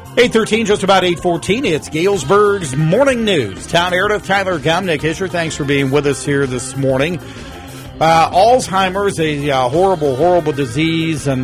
8:13, just about 8:14. It's Galesburg's Morning News. Town editor Tyler Gumnick. Hischer, thanks for being with us here this morning. Alzheimer's, a horrible, horrible disease, and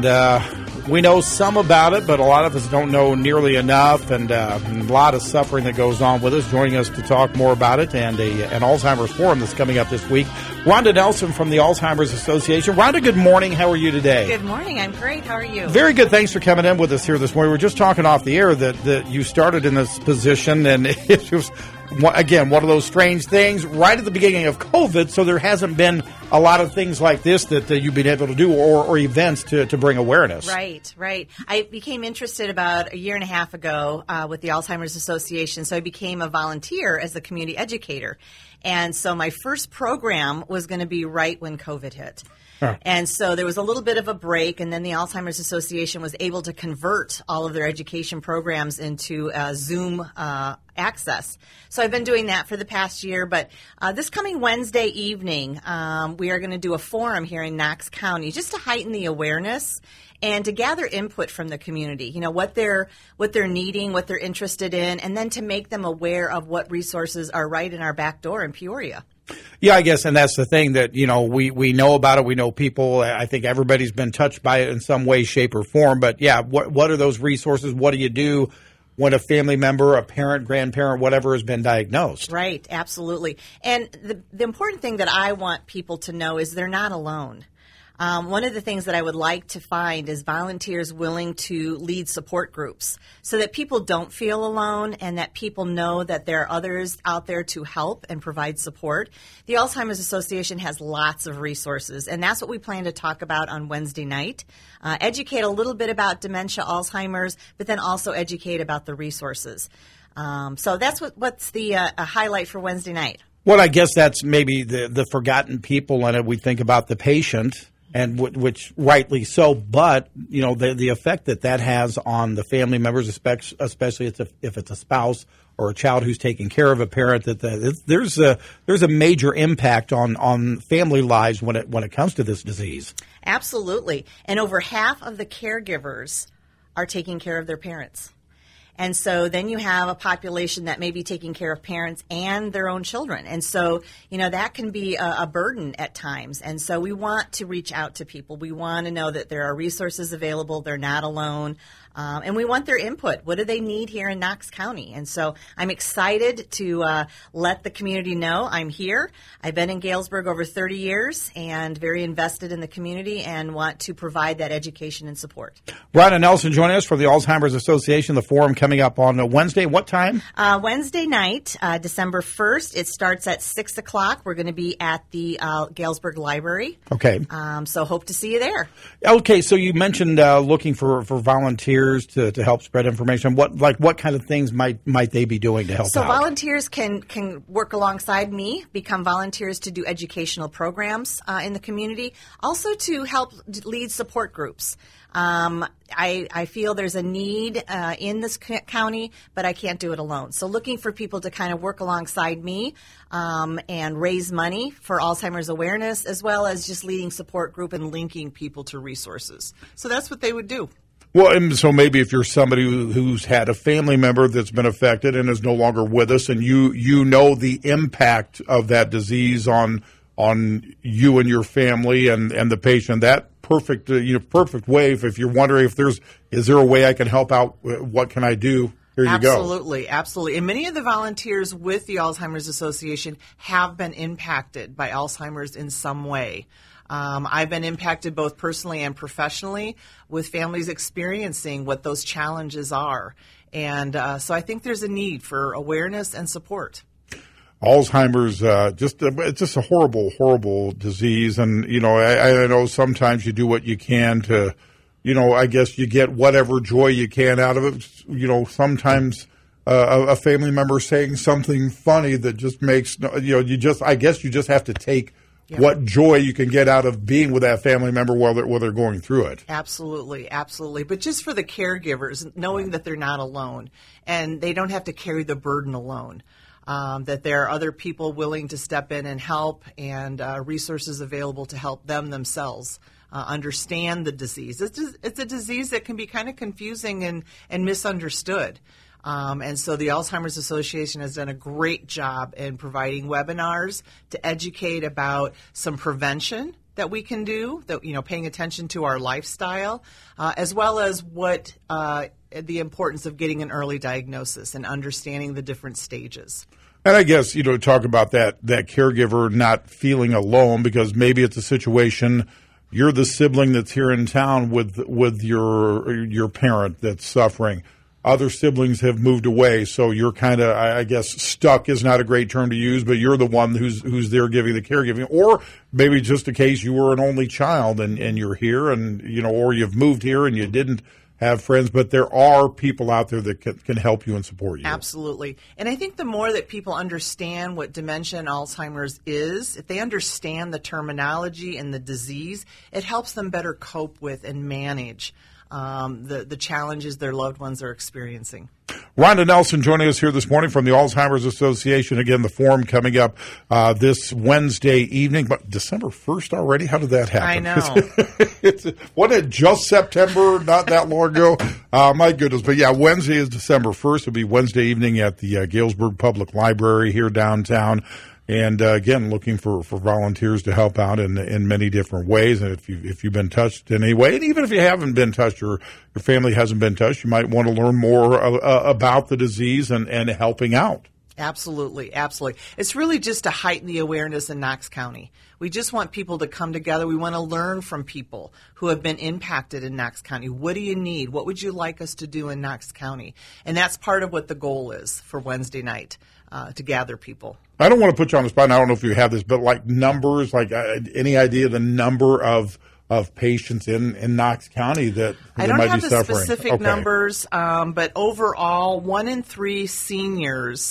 we know some about it, but a lot of us don't know nearly enough, and a lot of suffering that goes on with us. Joining us to talk more about it and an Alzheimer's forum that's coming up this week, Rhonda Nelson from the Alzheimer's Association. Rhonda, good morning. How are you today? Good morning. I'm great. How are you? Very good. Thanks for coming in with us here this morning. We were just talking off the air that you started in this position, and it was, again, one of those strange things right at the beginning of COVID, so there hasn't been a lot of things like this that you've been able to do or events to bring awareness. Right. I became interested about a year and a half ago with the Alzheimer's Association, so I became a volunteer as a community educator. And so my first program was going to be right when COVID hit. Huh. And so there was a little bit of a break, and then the Alzheimer's Association was able to convert all of their education programs into Zoom access. So I've been doing that for the past year, but this coming Wednesday evening, we are going to do a forum here in Knox County just to heighten the awareness and to gather input from the community, you know, what they're needing, what they're interested in, and then to make them aware of what resources are right in our back door in Peoria. Yeah, I guess, and that's the thing that, you know, we know about it. We know people. I think everybody's been touched by it in some way, shape, or form. But, yeah, what are those resources? What do you do when a family member, a parent, grandparent, whatever has been diagnosed? Right, absolutely. And the important thing that I want people to know is they're not alone. One of the things that I would like to find is volunteers willing to lead support groups so that people don't feel alone and that people know that there are others out there to help and provide support. The Alzheimer's Association has lots of resources, and that's what we plan to talk about on Wednesday night. Educate a little bit about dementia, Alzheimer's, but then also educate about the resources. So that's what's the highlight for Wednesday night. Well, I guess that's maybe the forgotten people in it. We think about the patient, and which rightly so, but you know the effect that has on the family members, especially if it's a spouse or a child who's taking care of a parent, there's a major impact on family lives when it comes to this disease. Absolutely, and over half of the caregivers are taking care of their parents. And so then you have a population that may be taking care of parents and their own children. And so, you know, that can be a burden at times. And so we want to reach out to people. We want to know that there are resources available. They're not alone. And we want their input. What do they need here in Knox County? And so I'm excited to let the community know I'm here. I've been in Galesburg over 30 years and very invested in the community and want to provide that education and support. Rhonda Nelson joining us from the Alzheimer's Association, the forum coming up on Wednesday. What time? Wednesday night, December 1st. It starts at 6 o'clock. We're going to be at the Galesburg Library. Okay. So hope to see you there. Okay, so you mentioned looking for volunteers to help spread information. What kind of things might they be doing to help out? So volunteers can work alongside me, become volunteers to do educational programs in the community, also to help lead support groups. I feel there's a need in this county, but I can't do it alone. So looking for people to kind of work alongside me and raise money for Alzheimer's awareness, as well as just leading support group and linking people to resources. So that's what they would do. Well, and so maybe if you're somebody who's had a family member that's been affected and is no longer with us, and you know the impact of that disease on you and your family and the patient, that perfect way. If you're wondering is there a way I can help out, what can I do? Here you go. Absolutely. And many of the volunteers with the Alzheimer's Association have been impacted by Alzheimer's in some way. I've been impacted both personally and professionally with families experiencing what those challenges are. And so I think there's a need for awareness and support. Alzheimer's, it's just a horrible, horrible disease. And, you know, I know sometimes you do what you can to, you know, I guess you get whatever joy you can out of it. You know, sometimes a family member saying something funny that just makes, you know, I guess you just have to take what joy you can get out of being with that family member while they're going through it. Absolutely. But just for the caregivers, knowing that they're not alone and they don't have to carry the burden alone. that there are other people willing to step in and help, and resources available to help them themselves understand the disease. It's a disease that can be kind of confusing and misunderstood. And so the Alzheimer's Association has done a great job in providing webinars to educate about some prevention that we can do, that, paying attention to our lifestyle, as well as what the importance of getting an early diagnosis and understanding the different stages. And I guess, talk about that caregiver not feeling alone, because maybe it's a situation you're the sibling that's here in town with your parent that's suffering. Other siblings have moved away, so you're kind of, I guess, stuck is not a great term to use, but you're the one who's there giving the caregiving. Or maybe just a case you were an only child and you're here, and or you've moved here and you didn't have friends, but there are people out there that can help you and support you. Absolutely. And I think the more that people understand what dementia and Alzheimer's is, if they understand the terminology and the disease, it helps them better cope with and manage the challenges their loved ones are experiencing. Rhonda Nelson joining us here this morning from the Alzheimer's Association. Again, the forum coming up this Wednesday evening. But December 1st already? How did that happen? I know. Wasn't it just September not that long ago? My goodness. But yeah, Wednesday is December 1st. It'll be Wednesday evening at the Galesburg Public Library here downtown. And again, looking for volunteers to help out in many different ways. And if you've been touched in any way, and even if you haven't been touched or your family hasn't been touched, you might want to learn more about the disease and helping out. Absolutely, absolutely. It's really just to heighten the awareness in Knox County. We just want people to come together. We want to learn from people who have been impacted in Knox County. What do you need? What would you like us to do in Knox County? And that's part of what the goal is for Wednesday night, to gather people. I don't want to put you on the spot, and I don't know if you have this, but like numbers, like any idea of the number of patients in Knox County that might be suffering? I don't have the specific numbers, but overall, 1 in 3 seniors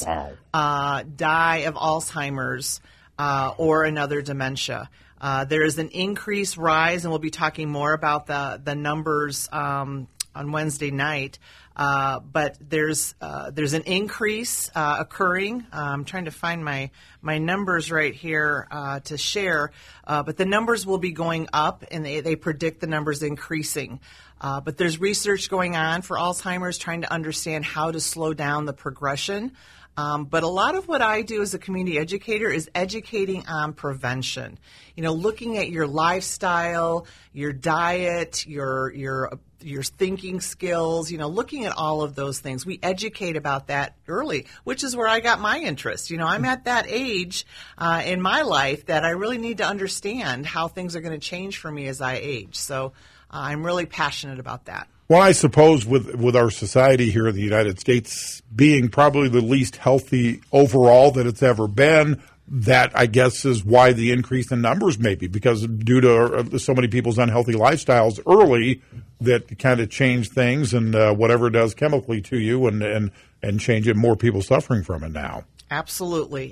die of Alzheimer's or another dementia. There is an increased rise, and we'll be talking more about the numbers on Wednesday night. But there's an increase occurring. I'm trying to find my numbers right here to share. But the numbers will be going up, and they predict the numbers increasing. But there's research going on for Alzheimer's, trying to understand how to slow down the progression. But a lot of what I do as a community educator is educating on prevention. Looking at your lifestyle, your diet, your thinking skills, looking at all of those things. We educate about that early, which is where I got my interest. I'm at that age in my life that I really need to understand how things are going to change for me as I age. So I'm really passionate about that. Well, I suppose with our society here in the United States being probably the least healthy overall that it's ever been, that I guess is why the increase in numbers maybe, because due to so many people's unhealthy lifestyles early that kind of change things and whatever it does chemically to you and change it, more people suffering from it now. Absolutely.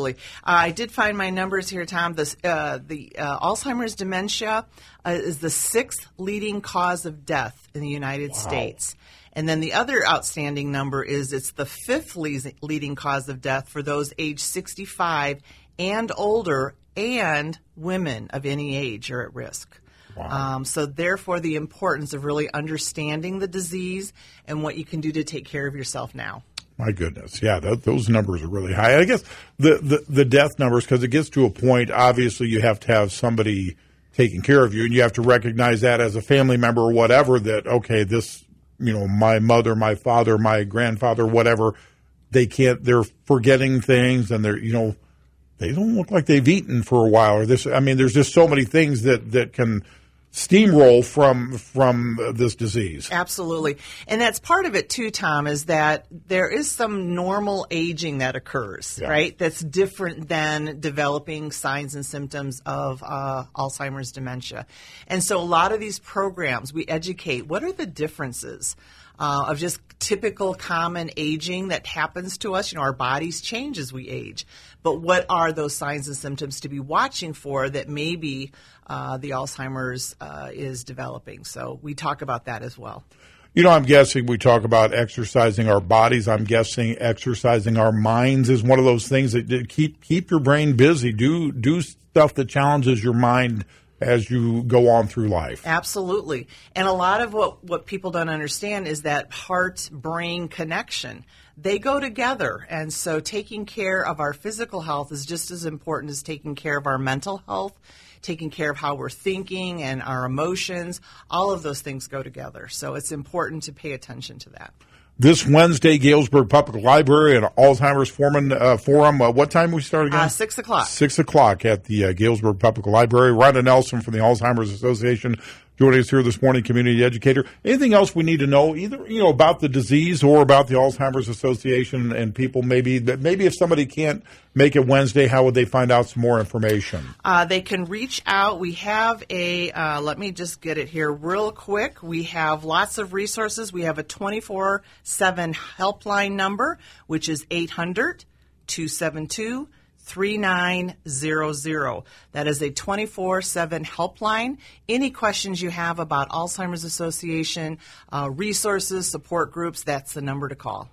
I did find my numbers here, Tom. The Alzheimer's dementia is the 6th leading cause of death in the United States. And then the other outstanding number is it's the 5th leading cause of death for those age 65 and older, and women of any age are at risk. Wow. So therefore, the importance of really understanding the disease and what you can do to take care of yourself now. My goodness. Yeah, those numbers are really high. I guess the death numbers, because it gets to a point, obviously you have to have somebody taking care of you, and you have to recognize that as a family member or whatever, that, okay, this, my mother, my father, my grandfather, whatever, they're forgetting things, and they're, they don't look like they've eaten for a while, or this, there's just so many things that can steamroll from this disease. Absolutely. And that's part of it too, Tom, is that there is some normal aging that occurs, right? That's different than developing signs and symptoms of Alzheimer's dementia. And so a lot of these programs, we educate, what are the differences of just typical common aging that happens to us? Our bodies change as we age. But what are those signs and symptoms to be watching for that maybe the Alzheimer's is developing? So we talk about that as well. You know, I'm guessing we talk about exercising our bodies. I'm guessing exercising our minds is one of those things that keep your brain busy. Do stuff that challenges your mind as you go on through life. Absolutely. And a lot of what people don't understand is that heart-brain connection. They go together. And so taking care of our physical health is just as important as taking care of our mental health, taking care of how we're thinking and our emotions. All of those things go together. So it's important to pay attention to that. This Wednesday, Galesburg Public Library and Alzheimer's Forum. What time we start again? 6 o'clock. 6 o'clock at the Galesburg Public Library. Rhonda Nelson from the Alzheimer's Association joining us here this morning, community educator. Anything else we need to know, either about the disease or about the Alzheimer's Association and people maybe if somebody can't make it Wednesday, how would they find out some more information? They can reach out. We have let me just get it here real quick. We have lots of resources. We have a 24/7 helpline number, which is 800-272-3900. That is a 24/7 helpline. Any questions you have about Alzheimer's Association, resources, support groups, that's the number to call.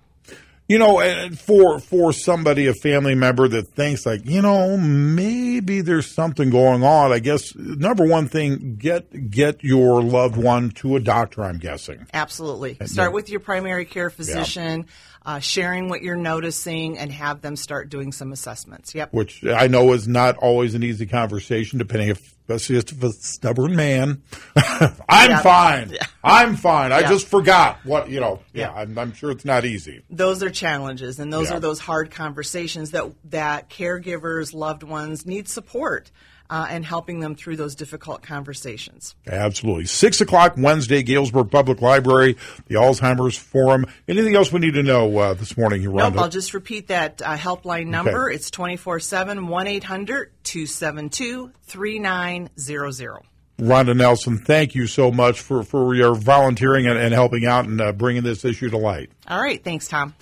For somebody, a family member that thinks maybe there's something going on, I guess, number one thing, get your loved one to a doctor, I'm guessing. Absolutely. Start with your primary care physician, sharing what you're noticing, and have them start doing some assessments. Yep. Which I know is not always an easy conversation, depending especially if a stubborn man. I'm fine. Yeah. I'm fine. I just forgot what, I'm sure it's not easy. Those are challenges, and those are those hard conversations that caregivers, loved ones need support and helping them through those difficult conversations. Absolutely. 6 o'clock Wednesday, Galesburg Public Library, the Alzheimer's Forum. Anything else we need to know this morning, Rhonda? Nope, I'll just repeat that helpline number. Okay. It's 24/7, 1-800-272-3900. Rhonda Nelson, thank you so much for your volunteering and helping out and bringing this issue to light. All right. Thanks, Tom.